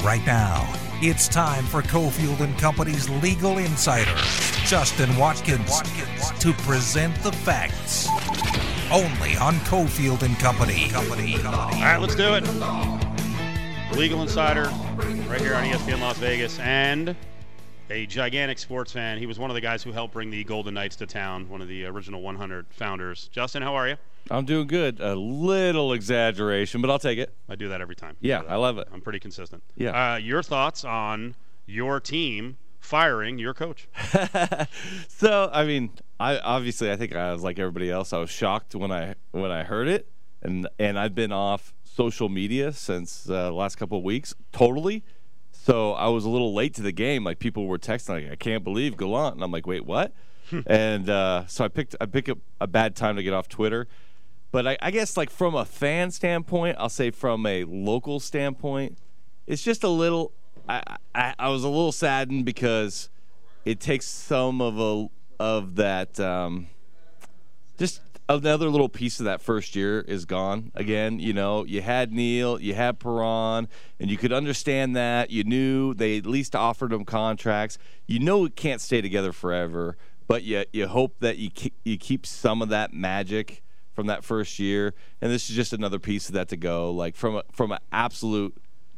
right now, it's time for Cofield and Company's Legal Insider, Justin Watkins, to present the facts. Only on Cofield and Company. All right, let's do it. Legal Insider, right here on ESPN Las Vegas, and a gigantic sports fan. He was one of the guys who helped bring the Golden Knights to town, one of the original 100 founders. Justin, how are you? I'm doing good. A little exaggeration, but I'll take it. I do that every time. Yeah, I love it. I'm pretty consistent. Yeah. Your thoughts on your team firing your coach? So, I mean, I think I was like everybody else. I was shocked when I heard it, and I've been off social media since the last couple of weeks, totally. So I was a little late to the game. Like, people were texting, like, I can't believe Gallant, and I'm like, wait, what? And so I picked up a bad time to get off Twitter. But I guess, like, from a fan standpoint, I'll say from a local standpoint, it's just a little. I was a little saddened because it takes some of that. Just another little piece of that first year is gone again. You know, you had Neil, you had Perron, and you could understand that. You knew they at least offered them contracts. You know it can't stay together forever, but you hope that you keep some of that magic from that first year, and this is just another piece of that to go. Like, from an absolute,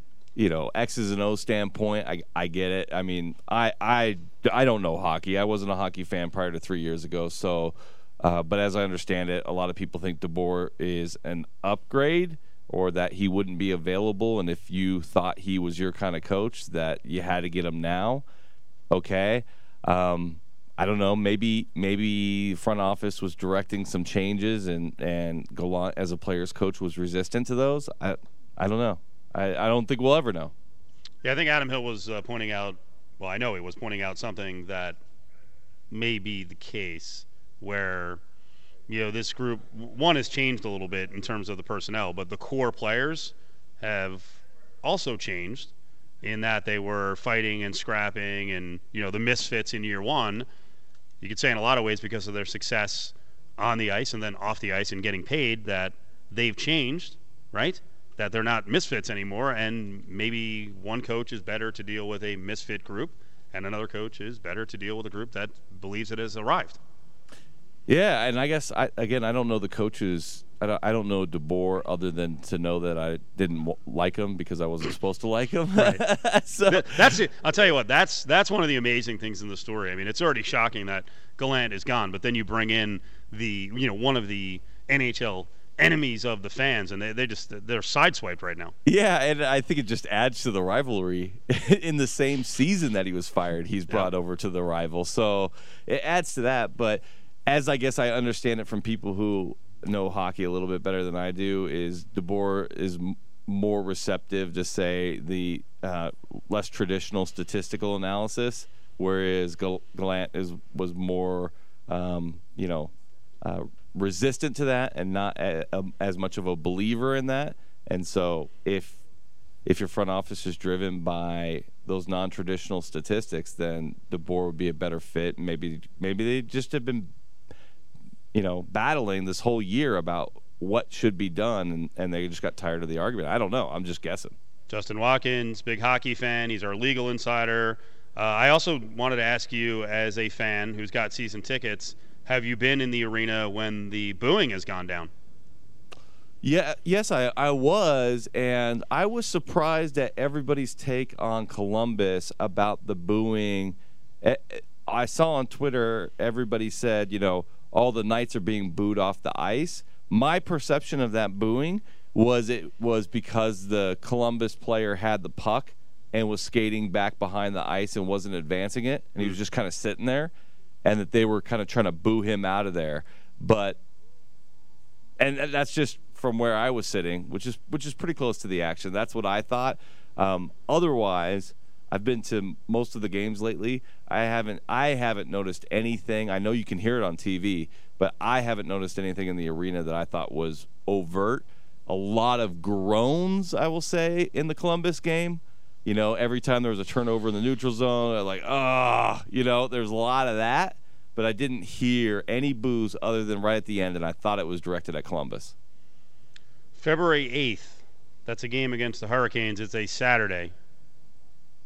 X's and O's standpoint, I get it. I mean, I don't know hockey. I wasn't a hockey fan prior to 3 years ago. So, but as I understand it, a lot of people think DeBoer is an upgrade, or that he wouldn't be available. And if you thought he was your kind of coach, that you had to get him now. Okay. I don't know. Maybe front office was directing some changes, and Gallant as a player's coach was resistant to those. I don't know. I don't think we'll ever know. Yeah, I think Adam Hill was pointing out. Well, I know he was pointing out something that may be the case, where this group one has changed a little bit in terms of the personnel, but the core players have also changed in that they were fighting and scrapping, and the misfits in year one. You could say in a lot of ways because of their success on the ice and then off the ice and getting paid, that they've changed, right? That they're not misfits anymore, and maybe one coach is better to deal with a misfit group, and another coach is better to deal with a group that believes it has arrived. Yeah, and I guess, I don't know the coaches. I don't know DeBoer other than to know that I didn't like him because I wasn't supposed to like him. Right. So that's it. I'll tell you what. That's one of the amazing things in the story. I mean, it's already shocking that Gallant is gone, but then you bring in the one of the NHL enemies of the fans, and they're sideswiped right now. Yeah, and I think it just adds to the rivalry. In the same season that he was fired, he's brought over to the rival, so it adds to that. But as I guess I understand it from people who know hockey a little bit better than I do, is DeBoer is more receptive to, say, the less traditional statistical analysis, whereas Gallant was more resistant to that and not as much of a believer in that. And so if your front office is driven by those non-traditional statistics, then DeBoer would be a better fit. Maybe they just have been battling this whole year about what should be done, and they just got tired of the argument. I don't know. I'm just guessing. Justin Watkins, big hockey fan. He's our legal insider. I also wanted to ask you, as a fan who's got season tickets, have you been in the arena when the booing has gone down? Yeah, yes, I was, and I was surprised at everybody's take on Columbus about the booing. I saw on Twitter everybody said, all the Knights are being booed off the ice. My perception of that booing was it was because the Columbus player had the puck and was skating back behind the ice and wasn't advancing it, and he was just kind of sitting there, and that they were kind of trying to boo him out of there. And that's just from where I was sitting, which is pretty close to the action. That's what I thought. Otherwise, I've been to most of the games lately. I haven't noticed anything. I know you can hear it on TV, but I haven't noticed anything in the arena that I thought was overt. A lot of groans, I will say, in the Columbus game. Every time there was a turnover in the neutral zone, they're like, there's a lot of that. But I didn't hear any boos other than right at the end, and I thought it was directed at Columbus. February 8th, that's a game against the Hurricanes. It's a Saturday.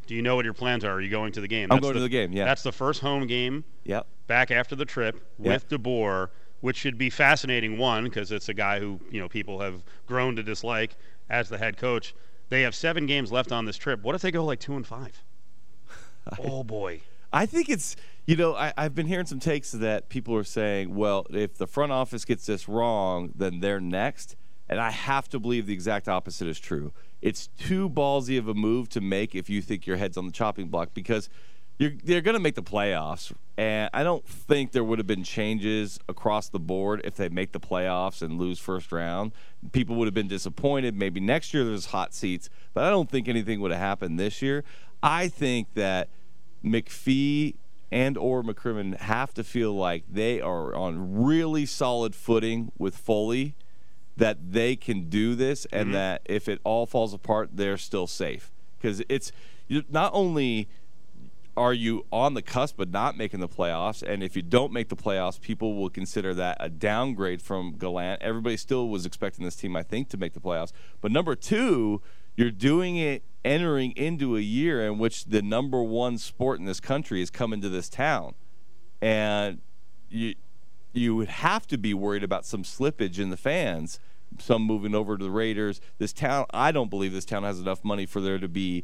Do you know what your plans are? Are you going to the game? I'm going to the game, yeah. That's the first home game back after the trip with DeBoer, which should be fascinating, one, because it's a guy who people have grown to dislike as the head coach. They have 7 games left on this trip. What if they go like 2-5? Oh, boy. I think it's, I've been hearing some takes that people are saying, well, if the front office gets this wrong, then they're next. And I have to believe the exact opposite is true. It's too ballsy of a move to make if you think your head's on the chopping block, because they're going to make the playoffs. And I don't think there would have been changes across the board if they make the playoffs and lose first round. People would have been disappointed. Maybe next year there's hot seats, but I don't think anything would have happened this year. I think that McPhee and or McCrimmon have to feel like they are on really solid footing with Foley, that they can do this, and that if it all falls apart, they're still safe. Because it's not only are you on the cusp of not making the playoffs, and if you don't make the playoffs, people will consider that a downgrade from Gallant. Everybody still was expecting this team, I think, to make the playoffs. But number 2, you're doing it entering into a year in which the number 1 sport in this country is coming to this town. And you would have to be worried about some slippage in the fans, some moving over to the Raiders. This town, I don't believe this town has enough money for there to be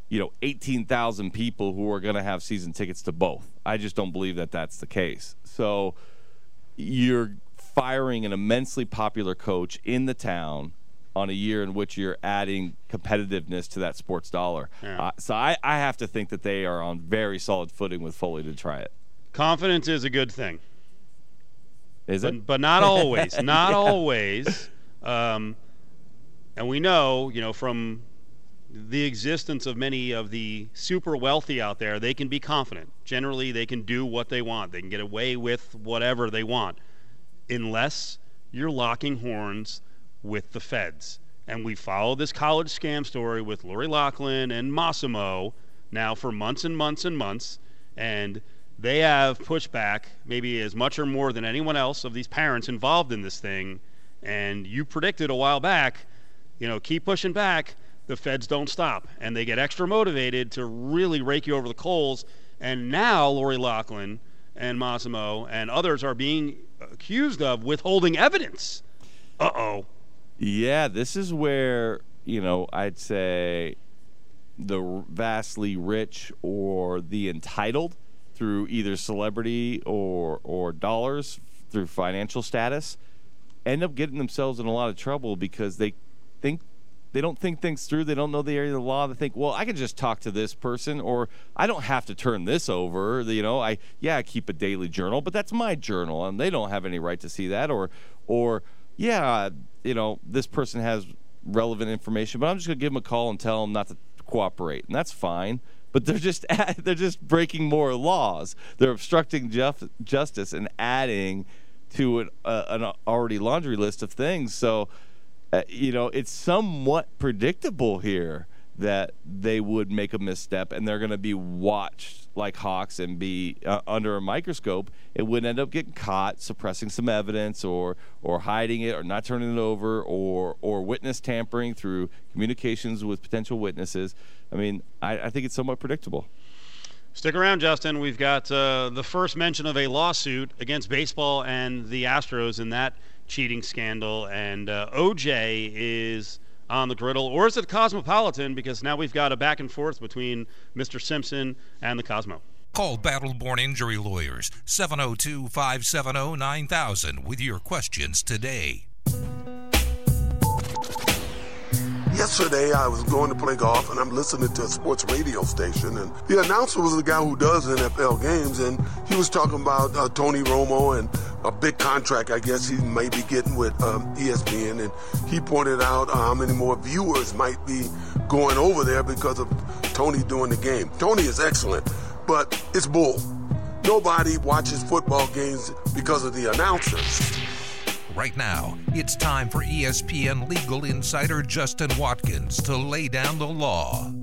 18,000 people who are going to have season tickets to both. I just don't believe that that's the case. So you're firing an immensely popular coach in the town on a year in which you're adding competitiveness to that sports dollar. Yeah. So I have to think that they are on very solid footing with Foley to try it. Confidence is a good thing. Is it? But not always. Not always. And we know, from the existence of many of the super wealthy out there, they can be confident. Generally, they can do what they want. They can get away with whatever they want, unless you're locking horns with the feds. And we follow this college scam story with Lori Loughlin and Massimo now for months and months and months, and they have pushed back maybe as much or more than anyone else of these parents involved in this thing. And you predicted a while back, keep pushing back, the feds don't stop. And they get extra motivated to really rake you over the coals. And now Lori Loughlin and Massimo and others are being accused of withholding evidence. Uh-oh. Yeah, this is where, I'd say the vastly rich or the entitled through either celebrity or dollars through financial status end up getting themselves in a lot of trouble because they don't think things through. They don't know the area of the law. They think, well, I can just talk to this person, or I don't have to turn this over. I keep a daily journal, but that's my journal, and they don't have any right to see that. Or this person has relevant information, but I'm just going to give them a call and tell them not to cooperate, and that's fine. But they're just breaking more laws. They're obstructing justice and adding to an already laundry list of things. So, it's somewhat predictable here that they would make a misstep and they're going to be watched like hawks and be under a microscope. It would end up getting caught suppressing some evidence or hiding it or not turning it over or witness tampering through communications with potential witnesses. I mean, I think it's somewhat predictable. Stick around, Justin. We've got the first mention of a lawsuit against baseball and the Astros in that cheating scandal. And OJ is on the griddle, or is it Cosmopolitan? Because now we've got a back and forth between Mr. Simpson and the Cosmo. Call Battle-Born Injury Lawyers, 702-570-9000 with your questions today. Yesterday, I was going to play golf, and I'm listening to a sports radio station, and the announcer was the guy who does NFL games, and he was talking about Tony Romo and a big contract, I guess, he may be getting with ESPN, and he pointed out how many more viewers might be going over there because of Tony doing the game. Tony is excellent, but it's bull. Nobody watches football games because of the announcers. Right now, it's time for ESPN legal insider Justin Watkins to lay down the law.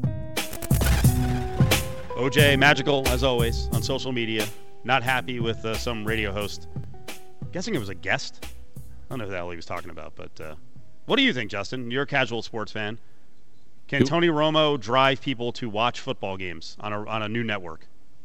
OJ, magical as always on social media. Not happy with some radio host. Guessing it was a guest. I don't know who the hell he was talking about, but what do you think, Justin? You're a casual sports fan. Can Tony Romo drive people to watch football games on a new network?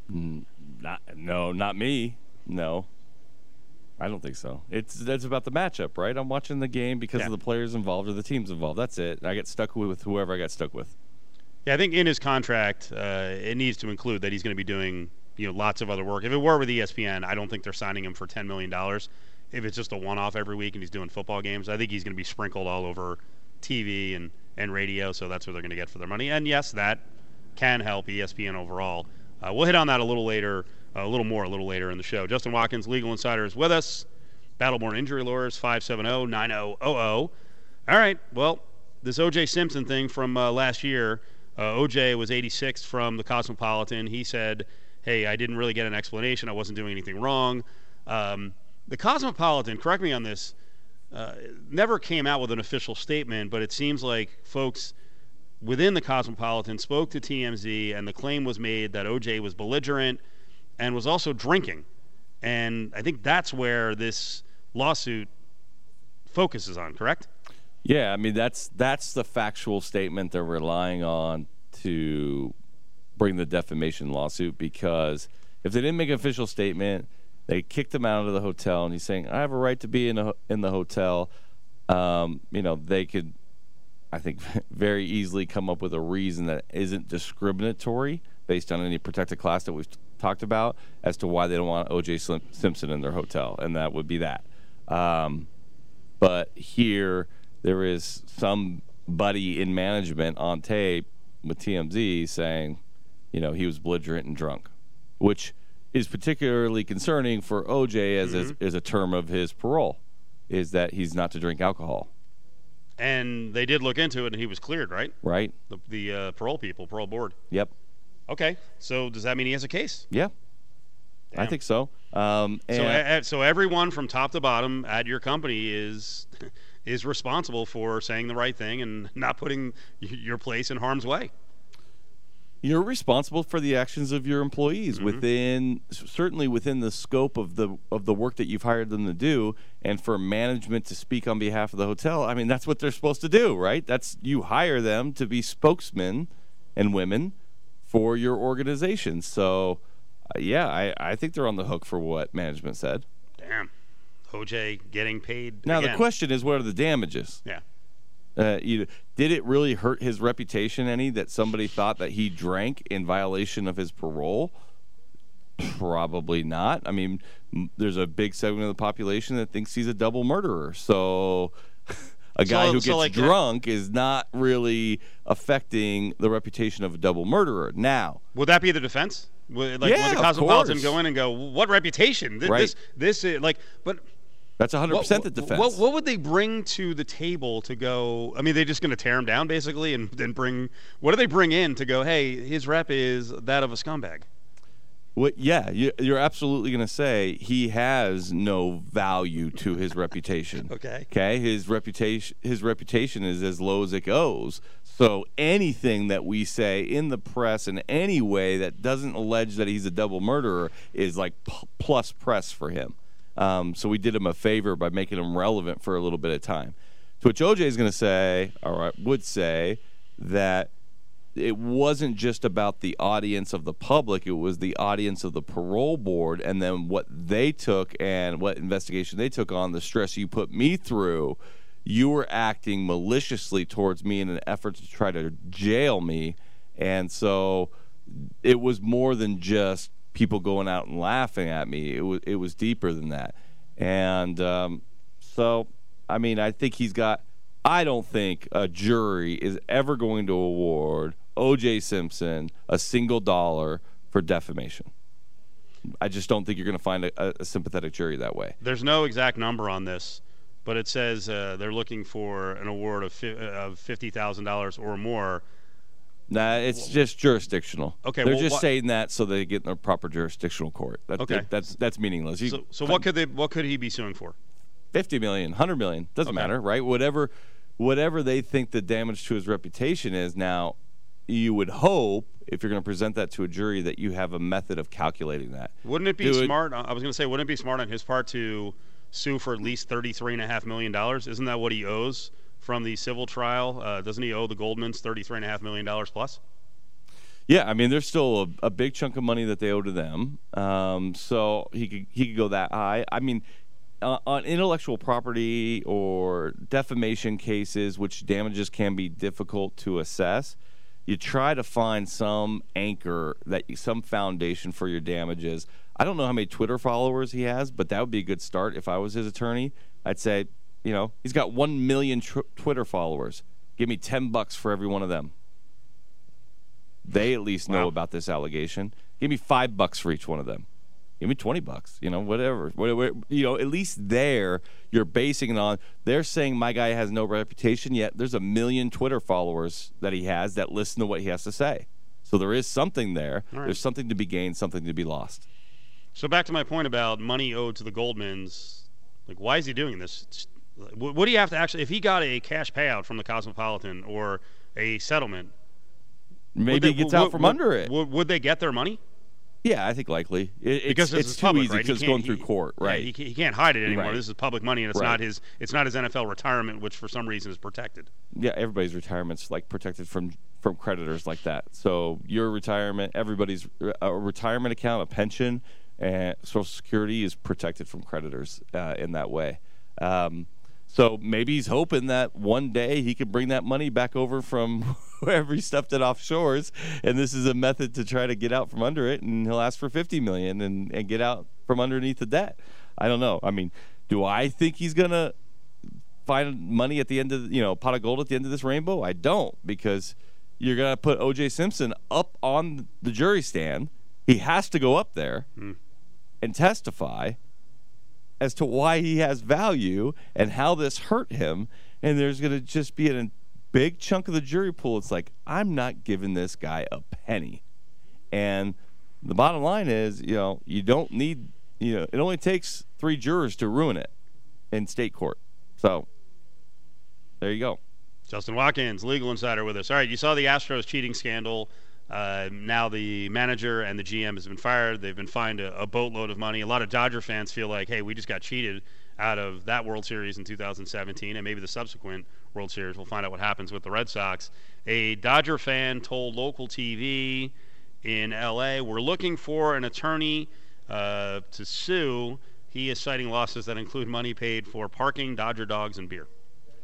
Not me. No. I don't think so. That's about the matchup, right? I'm watching the game because of the players involved or the teams involved. That's it. I get stuck with whoever I got stuck with. Yeah, I think in his contract, it needs to include that he's going to be doing lots of other work. If it were with ESPN, I don't think they're signing him for $10 million. If it's just a one-off every week and he's doing football games, I think he's going to be sprinkled all over TV and radio, so that's what they're going to get for their money. And yes, that can help ESPN overall. We'll hit on that a little more in the show. Justin Watkins, Legal Insider, is with us. Battleborn Injury Lawyers, 570-9000. All right, well, this O.J. Simpson thing from last year, O.J. was 86th from the Cosmopolitan. He said, hey, I didn't really get an explanation. I wasn't doing anything wrong. The Cosmopolitan, correct me on this, never came out with an official statement, but it seems like folks within the Cosmopolitan spoke to TMZ, and the claim was made that O.J. was belligerent and was also drinking. And I think that's where this lawsuit focuses on, correct? Yeah, I mean, that's the factual statement they're relying on to bring the defamation lawsuit, because if they didn't make an official statement, they kicked him out of the hotel, and he's saying, I have a right to be in the hotel. They could, I think, very easily come up with a reason that isn't discriminatory based on any protected class that we've talked about as to why they don't want O.J. Simpson in their hotel, and that would be that. But here there is somebody in management on tape with TMZ saying, he was belligerent and drunk, which is particularly concerning for O.J. as a term of his parole, is that he's not to drink alcohol. And they did look into it, and he was cleared, right? Right. The parole board. Yep. Okay, so does that mean he has a case? Yeah. Damn. I think so. So everyone from top to bottom at your company is responsible for saying the right thing and not putting your place in harm's way. You're responsible for the actions of your employees certainly within the scope of the work that you've hired them to do, and for management to speak on behalf of the hotel. I mean, that's what they're supposed to do, right? You hire them to be spokesmen and women for your organization. So, I think they're on the hook for what management said. Damn. OJ getting paid now, again. The question is, what are the damages? Yeah. Did it really hurt his reputation any that somebody thought that he drank in violation of his parole? Probably not. I mean, there's a big segment of the population that thinks he's a double murderer. So a guy who gets drunk is not really affecting the reputation of a double murderer. Now, would that be the defense? Would the Cosmopolitan go in and go, what reputation? Right. This is but that's 100% the defense. What would they bring to the table to go? I mean, they're just going to tear him down basically, and then what do they bring in to go? Hey, his rep is that of a scumbag. Yeah, you're absolutely going to say he has no value to his reputation. Okay. His reputation is as low as it goes. So anything that we say in the press in any way that doesn't allege that he's a double murderer is like plus press for him. So we did him a favor by making him relevant for a little bit of time. To which OJ is going to say, would say that it wasn't just about the audience of the public, it was the audience of the parole board, and then what they took and what investigation they took on, the stress you put me through. You were acting maliciously towards me in an effort to try to jail me. And so it was more than just people going out and laughing at me. It was deeper than that. And so, I mean, I don't think a jury is ever going to award O.J. Simpson a single dollar for defamation. I just don't think you're going to find a sympathetic jury that way. There's no exact number on this, but it says they're looking for an award of $50,000 or more. Nah, it's just jurisdictional. Okay, they're just saying that so they get in a proper jurisdictional court. That's meaningless. So what could he be suing for? $50 million, $100 million, doesn't matter, right? Whatever they think the damage to his reputation is. Now, you would hope, if you're going to present that to a jury, that you have a method of calculating that. Wouldn't it be smart? I was going to say, wouldn't it be smart on his part to sue for at least $33.5 million? Isn't that what he owes from the civil trial. Doesn't he owe the Goldmans $33.5 million plus? Yeah, I mean, there's still a big chunk of money that they owe to them. So he could go that high. I mean, on intellectual property or defamation cases, which damages can be difficult to assess, you try to find some anchor, some foundation for your damages. I don't know how many Twitter followers he has, but that would be a good start if I was his attorney. I'd say, he's got 1 million Twitter followers. Give me $10 for every one of them. They at least know about this allegation. Give me $5 for each one of them. Give me $20, whatever. At least there you're basing it on. They're saying my guy has no reputation, yet there's 1 million Twitter followers that he has that listen to what he has to say. So there is something there. Right. There's something to be gained, something to be lost. So back to my point about money owed to the Goldmans. Like, why is he doing this? What do you have to actually – if he got a cash payout from the Cosmopolitan or a settlement – maybe he gets out from under it. Would they get their money? Yeah, I think likely. Because it's too public, easy because it's going through court, right? Yeah, he can't hide it anymore. Right. This is public money, and it's not his NFL retirement, which for some reason is protected. Yeah, everybody's retirement's protected from creditors like that. So your retirement, everybody's a retirement account, a pension, and Social Security is protected from creditors in that way. So maybe he's hoping that one day he can bring that money back over from wherever he stuffed it offshores, and this is a method to try to get out from under it, and he'll ask for $50 million and get out from underneath the debt. I don't know. I mean, do I think he's going to find money at the end of, pot of gold at the end of this rainbow? I don't, because you're going to put O.J. Simpson up on the jury stand. He has to go up there and testify as to why he has value and how this hurt him, and there's going to just be a big chunk of the jury pool. It's like, I'm not giving this guy a penny. And the bottom line is, you don't need, it only takes 3 jurors to ruin it in state court. So there you go. Justin Watkins, Legal Insider, with us. All right, you saw the Astros cheating scandal. Now the manager and the GM has been fired. They've been fined a boatload of money. A lot of Dodger fans feel like, hey, we just got cheated out of that World Series in 2017 and maybe the subsequent World Series. We'll find out what happens with the Red Sox. A Dodger fan told local TV in L.A., we're looking for an attorney to sue. He is citing losses that include money paid for parking, Dodger dogs, and beer.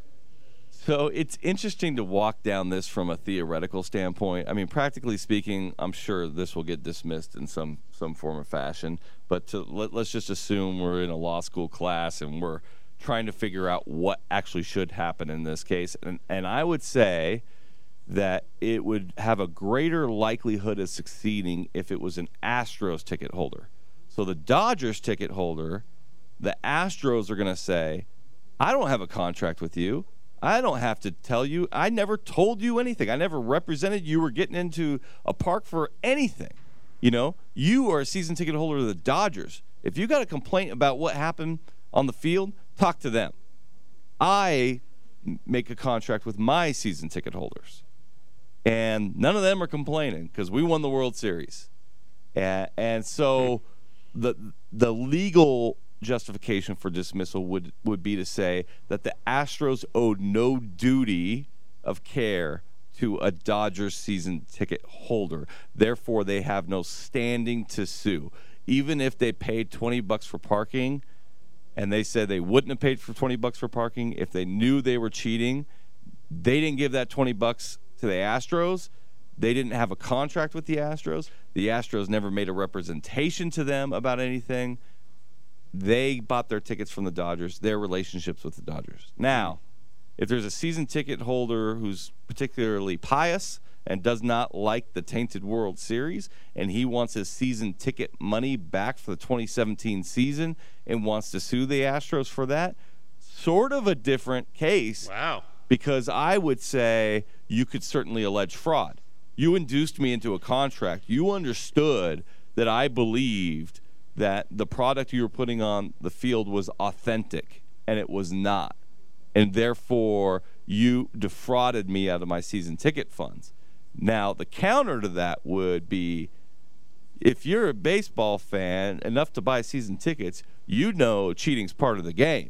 So it's interesting to walk down this from a theoretical standpoint. I mean, practically speaking, I'm sure this will get dismissed in some form or fashion. But let's just assume we're in a law school class and we're trying to figure out what actually should happen in this case. And I would say that it would have a greater likelihood of succeeding if it was an Astros ticket holder. So the Dodgers ticket holder, the Astros are going to say, I don't have a contract with you. I don't have to tell you. I never told you anything. I never represented you were getting into a park for anything. You are a season ticket holder of the Dodgers. If you got a complaint about what happened on the field, talk to them. I make a contract with my season ticket holders. And none of them are complaining because we won the World Series. And so the legal justification for dismissal would be to say that the Astros owed no duty of care to a Dodgers season ticket holder. Therefore, they have no standing to sue. Even if they paid $20 for parking and they said they wouldn't have paid for $20 for parking if they knew they were cheating, they didn't give that $20 to the Astros. They didn't have a contract with the Astros. The Astros never made a representation to them about anything. They bought their tickets from the Dodgers, their relationships with the Dodgers. Now, if there's a season ticket holder who's particularly pious and does not like the tainted World Series, and he wants his season ticket money back for the 2017 season and wants to sue the Astros for that, sort of a different case. Wow. Because I would say you could certainly allege fraud. You induced me into a contract. You understood that I believed that the product you were putting on the field was authentic, and it was not. And therefore, you defrauded me out of my season ticket funds. Now, the counter to that would be, if you're a baseball fan enough to buy season tickets, you know cheating's part of the game.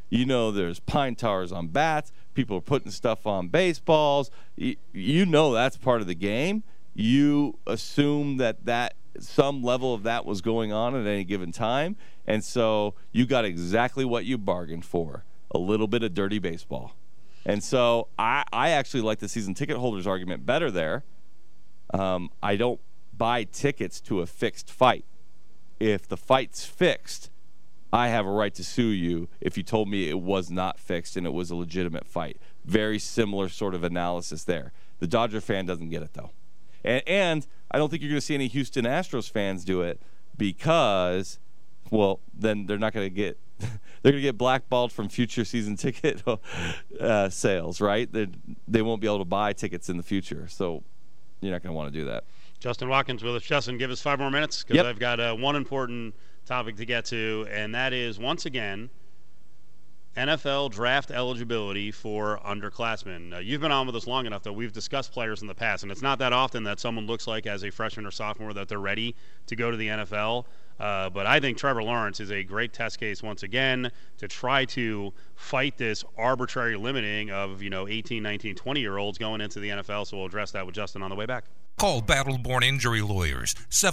There's pine towers on bats. People are putting stuff on baseballs. That's part of the game. You assume that some level of that was going on at any given time, and so you got exactly what you bargained for, a little bit of dirty baseball. And so I actually like the season ticket holders argument better there. I don't buy tickets to a fixed fight. If the fight's fixed, I have a right to sue you if you told me it was not fixed and it was a legitimate fight. Very similar sort of analysis there. The Dodger fan doesn't get it, though. And I don't think you're going to see any Houston Astros fans do it because, well, then they're not going to get – they're going to get blackballed from future season ticket sales, right? They won't be able to buy tickets in the future. So you're not going to want to do that. Justin Watkins with us. Justin, give us 5 more minutes because Yep. I've got one important topic to get to, and that is, once again, NFL draft eligibility for underclassmen. You've been on with us long enough that we've discussed players in the past, and it's not that often that someone looks like as a freshman or sophomore that they're ready to go to the NFL. But I think Trevor Lawrence is a great test case once again to try to fight this arbitrary limiting of 18, 19, 20-year-olds going into the NFL. So we'll address that with Justin on the way back. Call Battle-Born Injury Lawyers,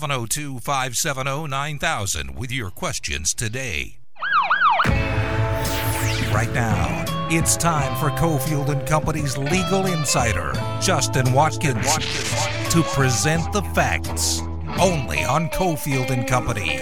702-570-9000 with your questions today. Right now, it's time for Cofield and Company's Legal Insider, Justin Watkins, to present the facts. Only on Cofield and Company.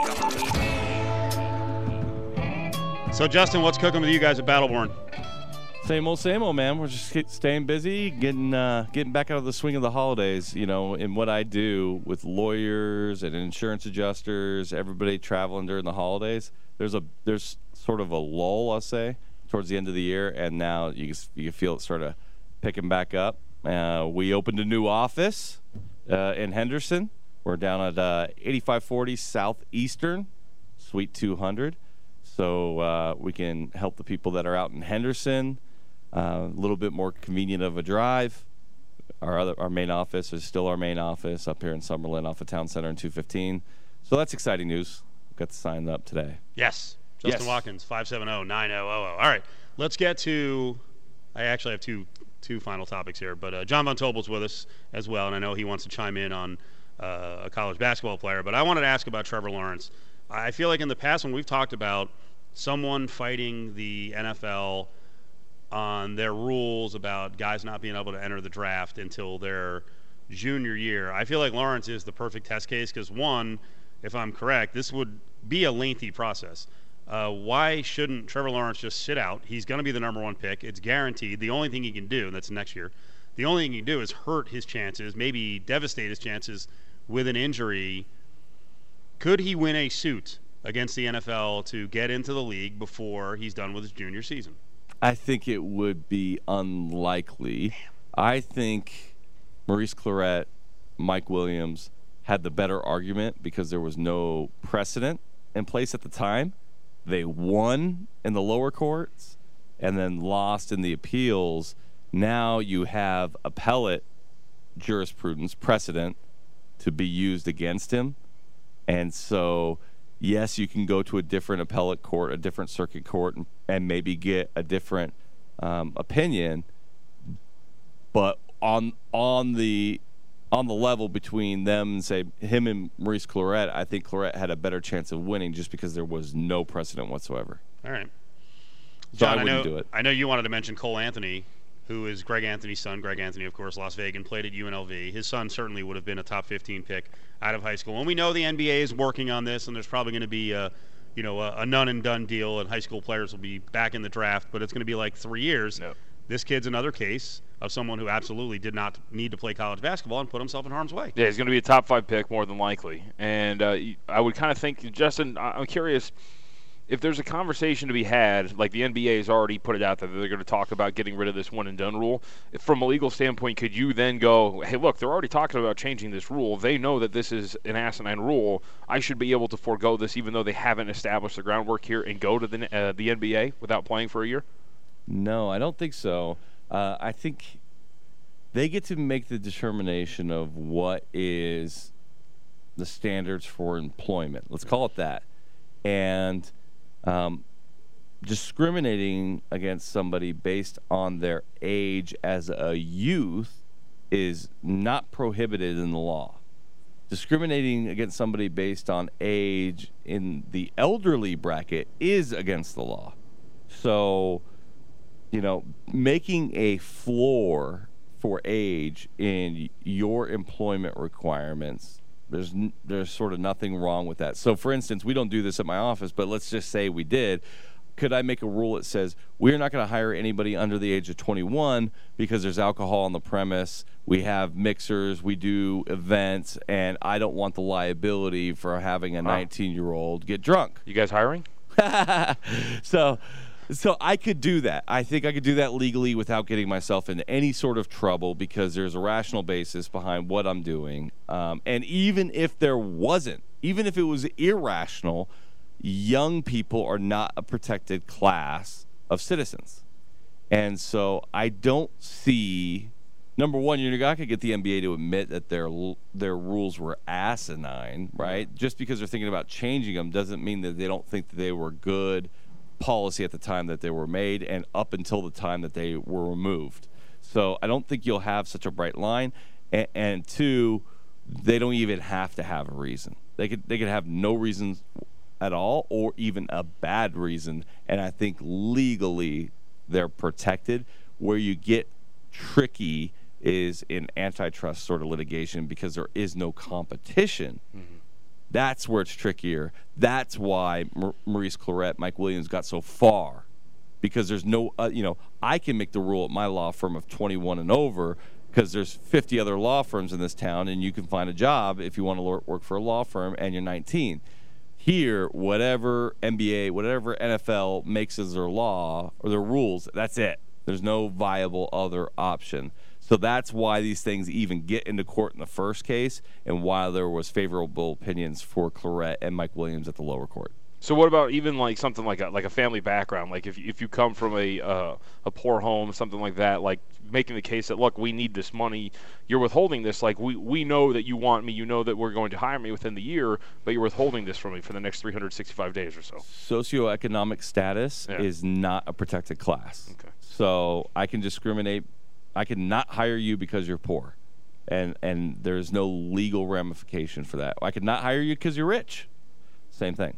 So, Justin, what's cooking with you guys at Battle-Born? Same old, man. We're just staying busy, getting back out of the swing of the holidays. In what I do with lawyers and insurance adjusters, everybody traveling during the holidays. There's sort of a lull, I'll say, towards the end of the year, and now you can feel it sort of picking back up. We opened a new office in Henderson. We're down at 8540 Southeastern, Suite 200. So we can help the people that are out in Henderson. A little bit more convenient of a drive. Our main office is still our main office up here in Summerlin off of Town Center in 215. So that's exciting news. Got to sign up today. Yes. Justin Watkins, 570-9000. All right. Let's get to – I actually have two final topics here. But John Von Tobel's with us as well, and I know he wants to chime in on a college basketball player. But I wanted to ask about Trevor Lawrence. I feel like in the past when we've talked about someone fighting the NFL on their rules about guys not being able to enter the draft until their junior year, I feel like Lawrence is the perfect test case because, one, if I'm correct, this would be a lengthy process. Why shouldn't Trevor Lawrence just sit out? He's going to be the number one pick. It's guaranteed. The only thing he can do, and that's next year, the only thing he can do is hurt his chances, maybe devastate his chances with an injury. Could he win a suit against the NFL to get into the league before he's done with his junior season? I think it would be unlikely. I think Maurice Clarett, Mike Williams had the better argument because there was no precedent in place at the time. They won in the lower courts and then lost in the appeals. Now you have appellate jurisprudence precedent to be used against him. And so, yes, you can go to a different appellate court, a different circuit court, and maybe get a different opinion. But on the level between them and, say, him and Maurice Clarett, I think Clarett had a better chance of winning just because there was no precedent whatsoever. All right. So John, I wouldn't do it. I know you wanted to mention Cole Anthony, who is Greg Anthony's son. Greg Anthony, of course, Las Vegas, played at UNLV. His son certainly would have been a top 15 pick out of high school. And we know the NBA is working on this, and there's probably going to be a none and done deal, and high school players will be back in the draft, but it's going to be like 3 years. No. This kid's another case of someone who absolutely did not need to play college basketball and put himself in harm's way. Yeah, he's going to be a top 5 pick more than likely. And I would kind of think, Justin, I'm curious if there's a conversation to be had, like the NBA has already put it out there, they're going to talk about getting rid of this one-and-done rule. From a legal standpoint, could you then go, hey, look, they're already talking about changing this rule. They know that this is an asinine rule. I should be able to forego this even though they haven't established the groundwork here and go to the NBA without playing for a year? No, I don't think so. I think they get to make the determination of what is the standards for employment. Let's call it that. And discriminating against somebody based on their age as a youth is not prohibited in the law. Discriminating against somebody based on age in the elderly bracket is against the law. So, making a floor for age in your employment requirements, there's sort of nothing wrong with that. So, for instance, we don't do this at my office, but let's just say we did. Could I make a rule that says we're not going to hire anybody under the age of 21 because there's alcohol on the premise, we have mixers, we do events, and I don't want the liability for having a 19-year-old get drunk? You guys hiring? So I could do that. I think I could do that legally without getting myself into any sort of trouble because there's a rational basis behind what I'm doing. And even if there wasn't, even if it was irrational, young people are not a protected class of citizens. And so I don't see, number one, you're not going to get the NBA to admit that their rules were asinine, right? Just because they're thinking about changing them doesn't mean that they don't think that they were good policy at the time that they were made and up until the time that they were removed. So I don't think you'll have such a bright line. And two, they don't even have to have a reason. They could have no reasons at all or even a bad reason, and I think legally they're protected. Where you get tricky is in antitrust sort of litigation because there is no competition. That's where it's trickier. That's why Maurice Clarett, Mike Williams got so far, because there's no I can make the rule at my law firm of 21 and over because there's 50 other law firms in this town and you can find a job if you want to work for a law firm and you're 19. Here, whatever NBA, whatever NFL makes as their law or their rules, that's it. There's no viable other option. So that's why these things even get into court in the first case and why there was favorable opinions for Clarett and Mike Williams at the lower court. So what about even like something like a family background? Like if you come from a poor home, something like that, like making the case that, look, we need this money, you're withholding this, like we know that you want me, you know that we're going to hire me within the year, but you're withholding this from me for the next 365 days or so. Socioeconomic status is not a protected class. Okay. So I can discriminate. I can not hire you because you're poor. And there's no legal ramification for that. I could not hire you because you're rich. Same thing.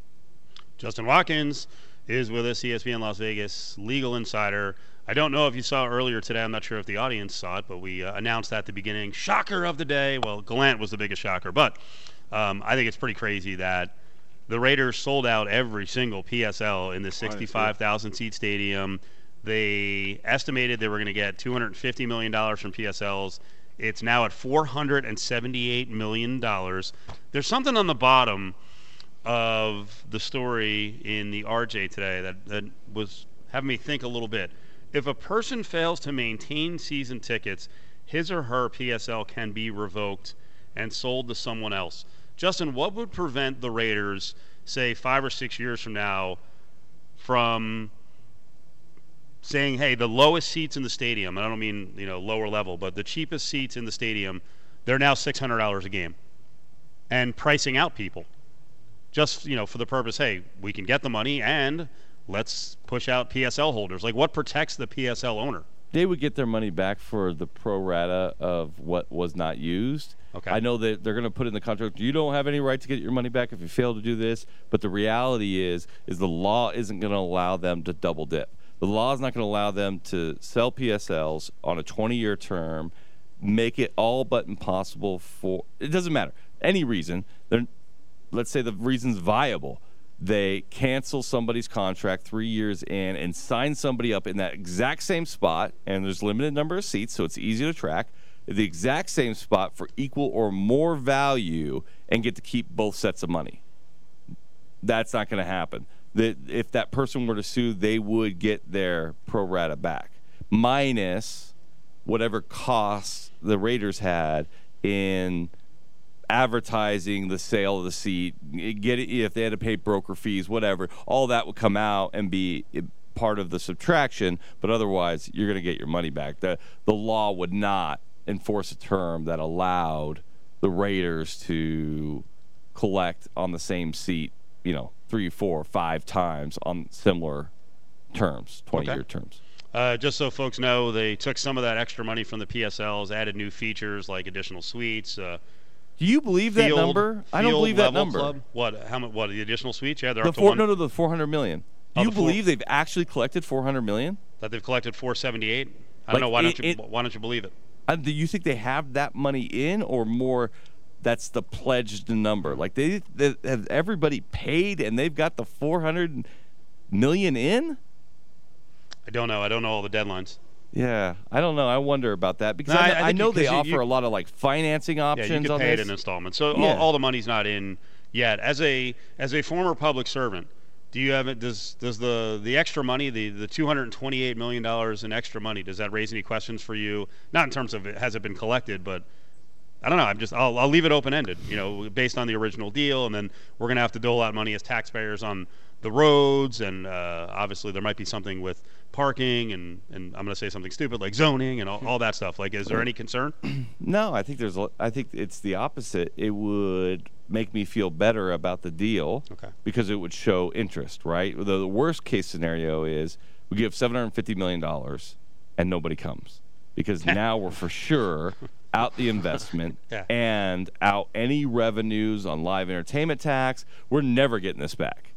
Justin Watkins is with us, ESPN Las Vegas legal insider. I don't know if you saw earlier today. I'm not sure if the audience saw it, but we announced at the beginning, shocker of the day. Well, Gallant was the biggest shocker, but I think it's pretty crazy that the Raiders sold out every single PSL in the 65,000-seat stadium. They estimated they were going to get $250 million from PSLs. It's now at $478 million. There's something on the bottom of the story in the RJ today that was having me think a little bit. If a person fails to maintain season tickets, his or her PSL can be revoked and sold to someone else. Justin, what would prevent the Raiders, say 5 or 6 years from now, from saying, hey, the lowest seats in the stadium, and I don't mean lower level, but the cheapest seats in the stadium, they're now $600 a game, and pricing out people? Just, for the purpose, hey, we can get the money and let's push out PSL holders. Like, what protects the PSL owner? They would get their money back for the pro rata of what was not used. Okay. I know that they're going to put in the contract, you don't have any right to get your money back if you fail to do this. But the reality is the law isn't going to allow them to double dip. The law is not going to allow them to sell PSLs on a 20-year term, make it all but impossible for – it doesn't matter. Any reason. Let's say the reason's viable. They cancel somebody's contract 3 years in and sign somebody up in that exact same spot, and there's limited number of seats, so it's easy to track, the exact same spot for equal or more value and get to keep both sets of money. That's not going to happen. If that person were to sue, they would get their pro rata back, minus whatever costs the Raiders had in advertising the sale of the seat, if they had to pay broker fees, whatever, all that would come out and be part of the subtraction, but otherwise you're going to get your money back. The law would not enforce a term that allowed the Raiders to collect on the same seat, 3, 4, 5 times on similar terms, 20-year terms. Just so folks know, they took some of that extra money from the PSLs, added new features like additional suites. Do you believe that number? I don't believe that number. Club. What? How much? What? The additional suites? Yeah, they're up to No, the $400 million. Do you believe they've actually collected $400 million? That they've collected $478. I don't know. Why don't you believe it? Do you think they have that money in, or more? That's the pledged number. Like they have everybody paid, and they've got the $400 million in. I don't know. I don't know all the deadlines. Yeah, I don't know. I wonder about that because I know they offer a lot of like financing options. Yeah, you can pay it in installments. So all the money's not in yet. As a former public servant, do you have it? Does the extra money, the $228 million in extra money, does that raise any questions for you? Not in terms of has it been collected, but I don't know. I'll leave it open ended. Based on the original deal, and then we're gonna have to dole out money as taxpayers on the roads, and obviously there might be something with parking, and I'm going to say something stupid like zoning and all that stuff. Like, is there any concern? No, I think it's the opposite. It would make me feel better about the deal because it would show interest, right? The worst case scenario is we give $750 million and nobody comes because now we're for sure out the investment and out any revenues on live entertainment tax. We're never getting this back.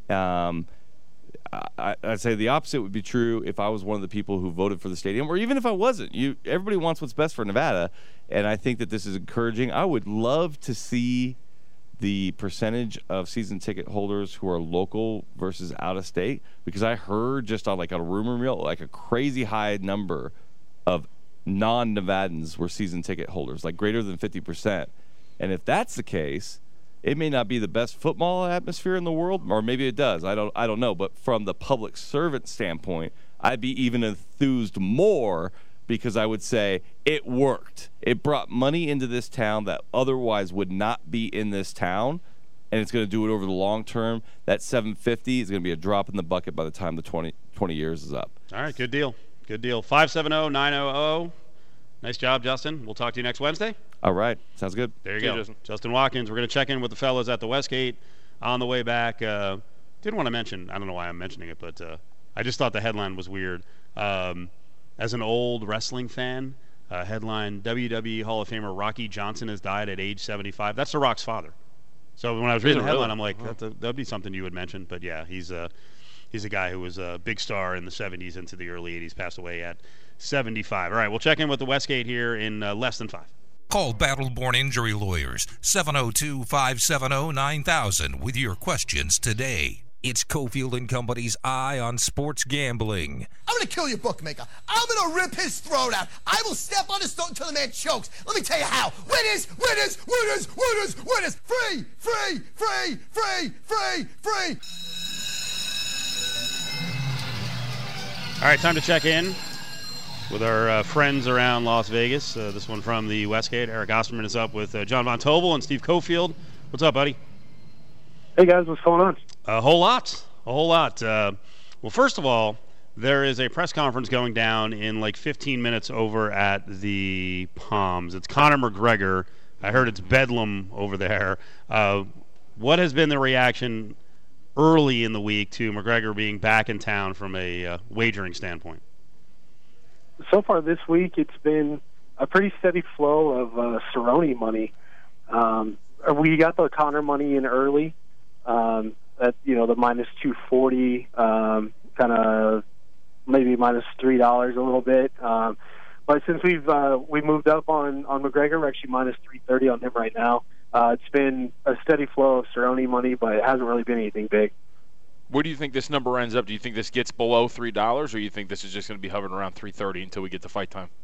I'd say the opposite would be true if I was one of the people who voted for the stadium, or even if I wasn't. Everybody wants what's best for Nevada, and I think that this is encouraging. I would love to see the percentage of season ticket holders who are local versus out of state, because I heard just on like a rumor mill, like a crazy high number of non-Nevadans were season ticket holders, like greater than 50%. And if that's the case, it may not be the best football atmosphere in the world, or maybe it does. I don't know. But from the public servant standpoint, I'd be even enthused more because I would say it worked. It brought money into this town that otherwise would not be in this town, and it's going to do it over the long term. That $750 is going to be a drop in the bucket by the time the 20 years is up. All right, good deal. Good deal. 570-900. Nice job, Justin. We'll talk to you next Wednesday. All right. Sounds good. There you go. Justin Watkins. We're going to check in with the fellas at the Westgate on the way back. Didn't want to mention, I don't know why I'm mentioning it, but I just thought the headline was weird. As an old wrestling fan, headline, WWE Hall of Famer Rocky Johnson has died at age 75. That's The Rock's father. So when I was reading the headline, I'm like, that'd be something you would mention. But, yeah, he's a guy who was a big star in the 70s into the early 80s, passed away at 75. All right, we'll check in with the Westgate here in less than 5. Call Battle-Born Injury Lawyers, 702-570-9000 with your questions today. It's Cofield and Company's Eye on Sports Gambling. I'm going to kill your bookmaker. I'm going to rip his throat out. I will step on his throat until the man chokes. Let me tell you how. Winners, winners, winners, winners, winners. Free, free, free, free, free, free. All right, time to check in with our friends around Las Vegas. This one from the Westgate. Eric Osterman is up with John Von Tobel and Steve Cofield. What's up, buddy? Hey, guys. What's going on? A whole lot. Well, first of all, there is a press conference going down in like 15 minutes over at the Palms. It's Conor McGregor. I heard it's bedlam over there. What has been the reaction early in the week to McGregor being back in town from a wagering standpoint? So far this week, it's been a pretty steady flow of Cerrone money. We got the Conor money in early. At the minus 240, kind of maybe minus $3 a little bit. But since we moved up on McGregor, we're actually minus 330 on him right now. It's been a steady flow of Cerrone money, but it hasn't really been anything big. Where do you think this number ends up? Do you think this gets below $3, or do you think this is just going to be hovering around 330 until we get to fight time?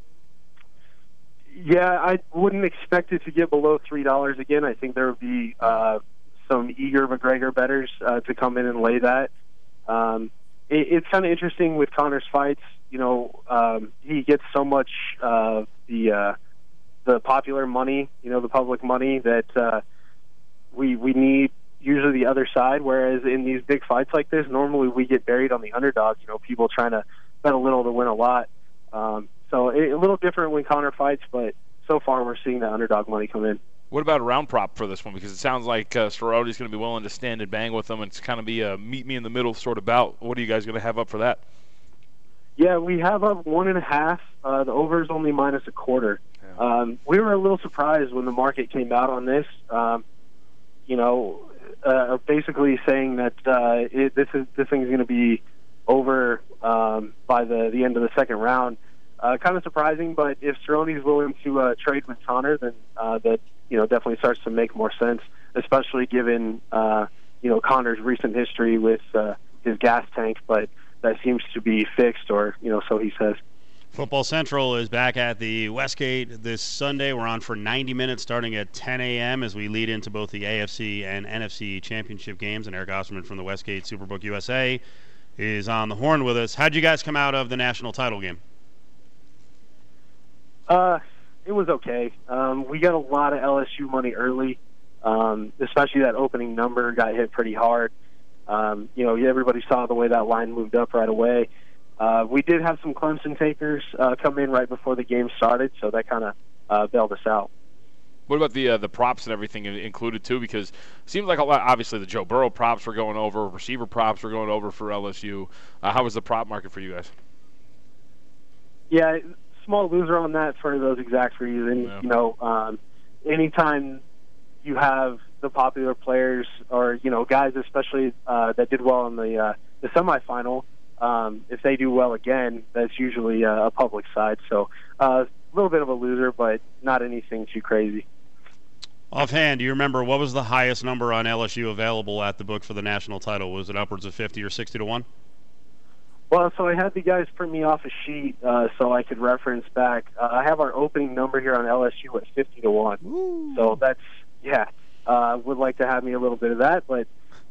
Yeah, I wouldn't expect it to get below $3 again. I think there would be some eager McGregor bettors to come in and lay that. It's kind of interesting with Conor's fights. He gets so much of the popular money, the public money that we need usually the other side, whereas in these big fights like this, normally we get buried on the underdog, people trying to bet a little to win a lot. So a little different when Conor fights, but so far we're seeing the underdog money come in. What about a round prop for this one? Because it sounds like Cerroti's going to be willing to stand and bang with them, and it's kind of be a meet me in the middle sort of bout. What are you guys going to have up for that? Yeah, we have up 1.5. The over is only -0.25. Yeah. We were a little surprised when the market came out on this. Basically saying that this thing is going to be over by the end of the second round. Kind of surprising, but if Cerrone's willing to trade with Connor, then that definitely starts to make more sense, especially given Connor's recent history with his gas tank. But that seems to be fixed, or so he says. Football Central is back at the Westgate this Sunday. We're on for 90 minutes starting at 10 a.m. as we lead into both the AFC and NFC championship games. And Eric Osterman from the Westgate Superbook USA is on the horn with us. How'd you guys come out of the national title game? It was okay. We got a lot of LSU money early, especially that opening number got hit pretty hard. Everybody saw the way that line moved up right away. We did have some Clemson takers come in right before the game started, so that kind of bailed us out. What about the props and everything included too? Because it seems like a lot. Obviously, the Joe Burrow props were going over, receiver props were going over for LSU. How was the prop market for you guys? Yeah, small loser on that for those exact reasons. Yeah. Anytime you have the popular players or guys, especially that did well in the semifinal. If they do well again, that's usually a public side. So a little bit of a loser, but not anything too crazy. Offhand, do you remember what was the highest number on LSU available at the book for the national title? Was it upwards of 50 or 60 to 1? Well, so I had the guys print me off a sheet so I could reference back. I have our opening number here on LSU at 50 to 1. Ooh. So that's, would like to have me a little bit of that, but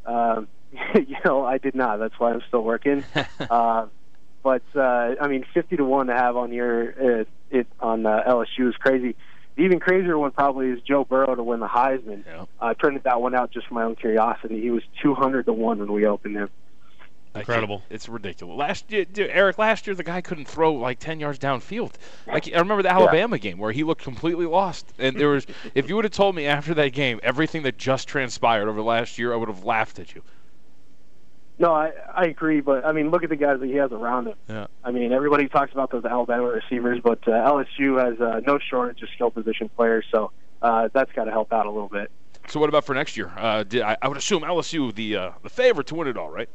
I did not. That's why I'm still working. But 50 to 1 to have on your on LSU is crazy. The even crazier one probably is Joe Burrow to win the Heisman. Yeah. I printed that one out just for my own curiosity. He was 200 to 1 when we opened him. Incredible. It's ridiculous. Last year, the guy couldn't throw like 10 yards downfield. Like I remember the Alabama game where he looked completely lost. And there was, if you would have told me after that game everything that just transpired over last year, I would have laughed at you. No, I agree, but look at the guys that he has around him. Yeah. Everybody talks about those Alabama receivers, but LSU has no shortage of skill position players, so that's got to help out a little bit. So what about for next year? I would assume LSU the favorite to win it all, right?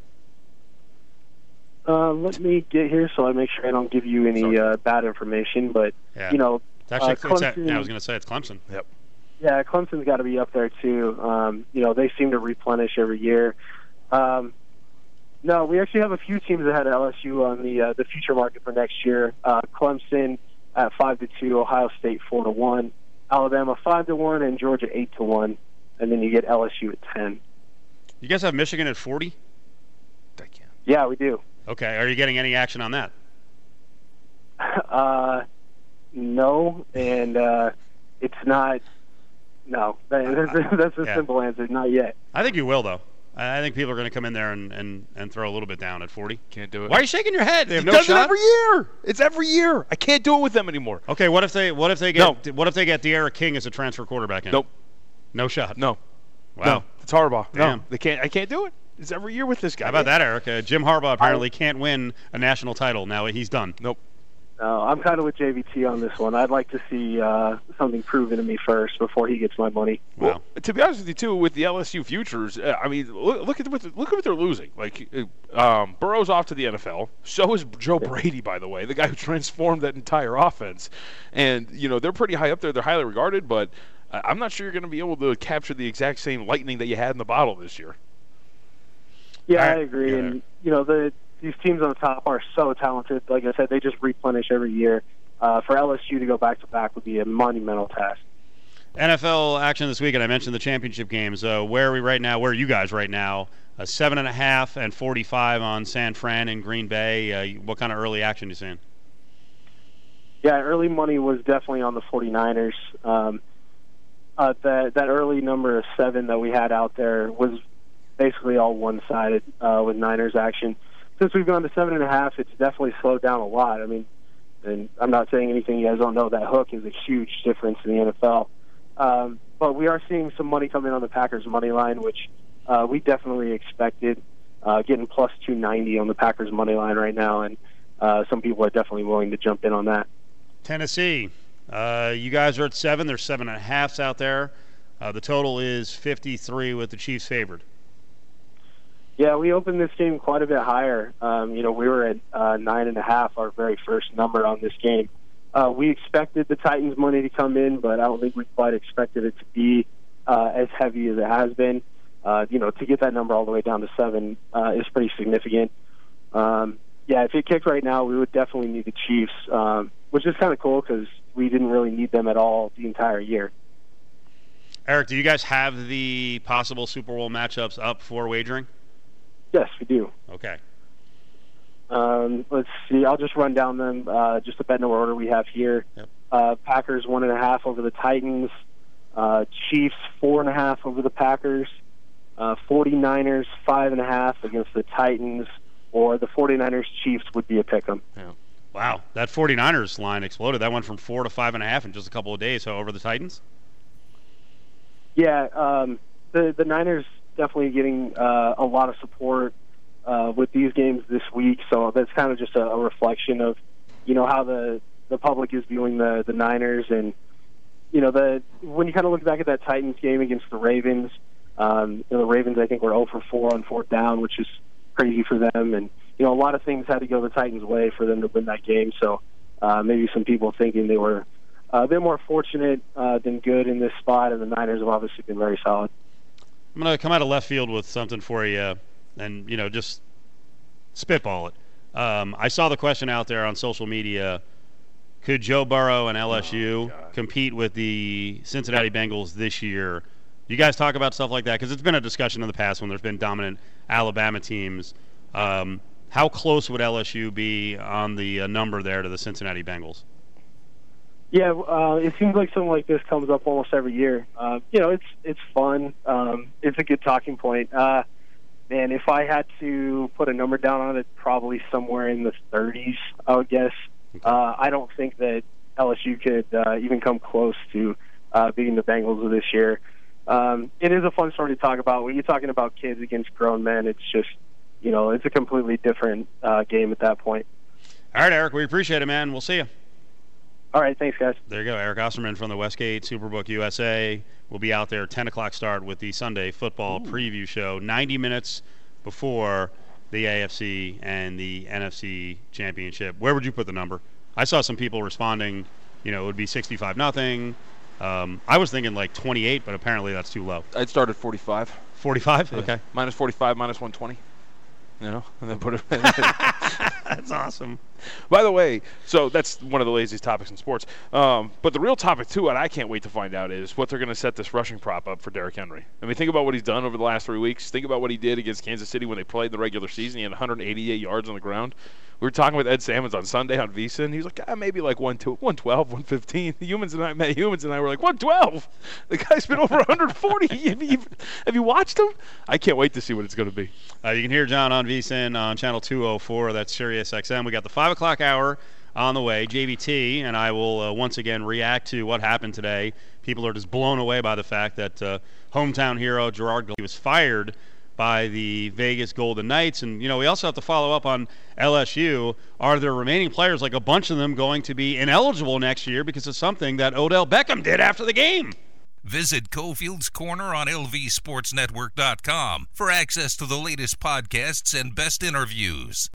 Let me get here so I make sure I don't give you any bad information. But Yeah. it's It's actually, Clemson, I was going to say it's Clemson. Yep. Yeah, Clemson's got to be up there too. They seem to replenish every year. No, we actually have a few teams that had LSU on the future market for next year. Clemson at 5 to 2, Ohio State 4 to 1, Alabama 5 to 1, and Georgia 8 to 1, and then you get LSU at 10. You guys have Michigan at 40? I can't. Yeah, we do. Okay. Are you getting any action on that? No, and it's not. No, that's a simple answer. Not yet. I think you will, though. I think people are going to come in there and throw a little bit down at 40. Can't do it. Why are you shaking your head? They have no does shot. it every year. It's every year. I can't do it with them anymore. Okay, what if they get De'Ara King as a transfer quarterback in? Nope. No shot. No. Wow. No. It's Harbaugh. Damn. No. They can't. I can't do it. It's every year with this guy. How about that, Eric? Jim Harbaugh apparently can't win a national title. Now he's done. Nope. I'm kind of with JVT on this one. I'd like to see something proven to me first before he gets my money. Wow. Well, to be honest with you, too, with the LSU futures, look at what they're losing. Like, Burrow's off to the NFL. So is Joe Brady, by the way, the guy who transformed that entire offense. And, they're pretty high up there. They're highly regarded, but I'm not sure you're going to be able to capture the exact same lightning that you had in the bottle this year. Yeah, I agree. And, these teams on the top are so talented. Like I said, they just replenish every year. For LSU to go back-to-back would be a monumental task. NFL action this weekend. I mentioned the championship games. Where are we right now? Where are you guys right now? 7.5 and 45 on San Fran and Green Bay. What kind of early action are you seeing? Yeah, early money was definitely on the 49ers. That early number of 7 that we had out there was basically all one-sided with Niners action. Since we've gone to 7.5, it's definitely slowed down a lot. And I'm not saying anything you guys don't know. That hook is a huge difference in the NFL. But we are seeing some money come in on the Packers money line, which we definitely expected. Getting plus 290 on the Packers money line right now, and some people are definitely willing to jump in on that. Tennessee, you guys are at 7. There's 7.5s out there. The total is 53 with the Chiefs favored. Yeah, we opened this game quite a bit higher. We were at 9.5, our very first number on this game. We expected the Titans money to come in, but I don't think we quite expected it to be as heavy as it has been. To get that number all the way down to 7 is pretty significant. If it kicked right now, we would definitely need the Chiefs, which is kind of cool because we didn't really need them at all the entire year. Eric, do you guys have the possible Super Bowl matchups up for wagering? Yes, we do. Okay. Let's see. I'll just run down them, just the bet no order we have here. Yep. Packers 1.5 over the Titans. Chiefs 4.5 over the Packers. 49ers 5.5 against the Titans, or the 49ers Chiefs would be a pick'em. Yeah. Wow, that 49ers line exploded. That went from 4 to 5.5 in just a couple of days. So over the Titans? Yeah, the Niners definitely getting a lot of support with these games this week. So that's kind of just a reflection of, how the public is viewing the Niners. And, when you kind of look back at that Titans game against the Ravens, the Ravens, I think, were 0 for 4 on 4th down, which is crazy for them. And, a lot of things had to go the Titans' way for them to win that game. So maybe some people thinking they were a bit more fortunate than good in this spot, and the Niners have obviously been very solid. I'm going to come out of left field with something for you and, just spitball it. I saw the question out there on social media, could Joe Burrow and LSU compete with the Cincinnati Bengals this year? You guys talk about stuff like that? Because it's been a discussion in the past when there's been dominant Alabama teams. How close would LSU be on the number there to the Cincinnati Bengals? Yeah, it seems like something like this comes up almost every year. It's fun. It's a good talking point. And if I had to put a number down on it, probably somewhere in the 30s, I would guess. I don't think that LSU could even come close to beating the Bengals this year. It is a fun story to talk about. When you're talking about kids against grown men, it's just, it's a completely different game at that point. All right, Eric, we appreciate it, man. We'll see you. All right, thanks, guys. There you go. Eric Osterman from the Westgate Superbook USA will be out there 10 o'clock start with the Sunday football preview show, 90 minutes before the AFC and the NFC championship. Where would you put the number? I saw some people responding, it would be 65-0. I was thinking like 28, but apparently that's too low. I'd start at 45. 45? Yeah. Okay. Minus 45, minus 120. And then put it in. That's awesome. By the way, so that's one of the laziest topics in sports. But the real topic, too, and I can't wait to find out, is what they're going to set this rushing prop up for Derrick Henry. I mean, think about what he's done over the last 3 weeks. Think about what he did against Kansas City when they played in the regular season. He had 188 yards on the ground. We were talking with Ed Salmons on Sunday on VSiN. He was like, maybe like 112, 115. Humans and I were like, 112? The guy's been over 140. Have you watched him? I can't wait to see what it's going to be. You can hear John on VSiN on channel 204. That's Sirius XM. We got the 5 o'clock hour on the way. JVT and I will once again react to what happened today. People are just blown away by the fact that hometown hero Gerard Gallant was fired by the Vegas Golden Knights. And, we also have to follow up on LSU. Are there remaining players, like a bunch of them, going to be ineligible next year because of something that Odell Beckham did after the game? Visit Cofield's Corner on LVSportsNetwork.com for access to the latest podcasts and best interviews.